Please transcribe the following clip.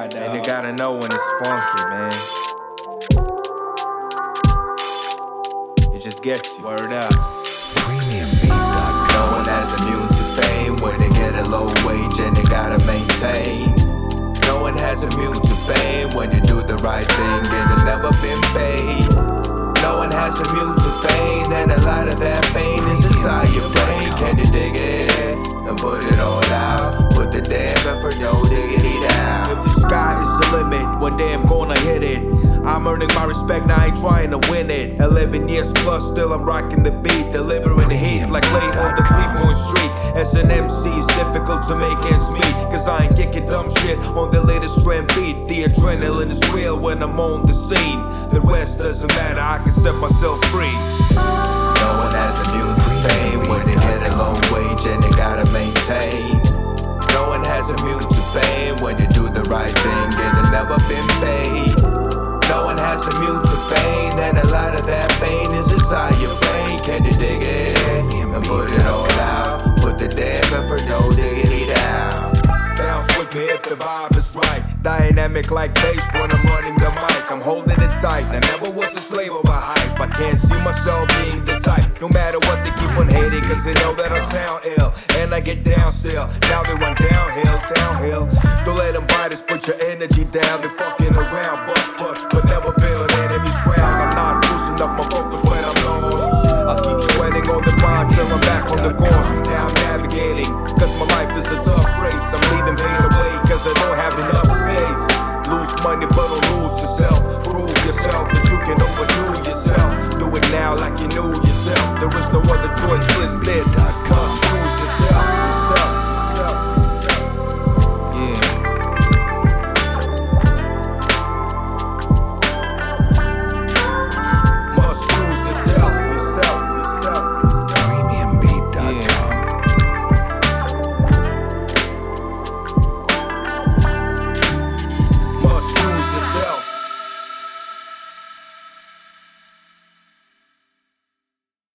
Yeah, dog. And you gotta know when it's funky, man. It just gets you. Word up. PremiumBeat.com. No one has immune to fame when they get a low wage and they gotta maintain. No one has immune to fame when you do the right thing and it's never been paid. No one has immune to pain, and a lot of that pain is inside your brain. Can you dig it and put it all out? Put the damn effort, no diggity down. If the sky is the limit, one day I'm gonna hit it. I'm earning my respect, now I ain't trying to win it. 11 years plus, still I'm rocking the beat. Delivering the heat like late on the 3-point street. As an MC, it's difficult to make ends meet, cause I ain't kicking dumb shit on the latest trend beat. The adrenaline is real when I'm on the scene. The rest doesn't matter, I can set myself free. No one has immune to fame when they get a low wage and they gotta maintain. No one has immune to pain when you do the right thing and it's never been paid. No one has immune to pain, and a lot of that pain is inside your brain. Can you dig it and put it all out? Put the damn effort, no diggity down. Bounce with me if the vibe is right. Dynamic like bass when I'm running the mic. I'm holding it tight. I never was a slave of a hype. I can't see myself being the type. No matter what they keep on hating, cause they know that I sound ill. And I get down still. Now they run downhill, downhill. Don't let them bite us, put your energy down. They're fucking around, but never build enemies ground. I'm not loosening up my vocals when I'm lost. I keep sweating on the grind till I'm back on the course. Now I'm navigating, cause my life is a tough race. I'm leaving pain away, cause I don't have enough space. Lose money, but don't lose yourself. Prove yourself that you can overdo yourself. Do it now like you knew yourself. There is no other choice, list it.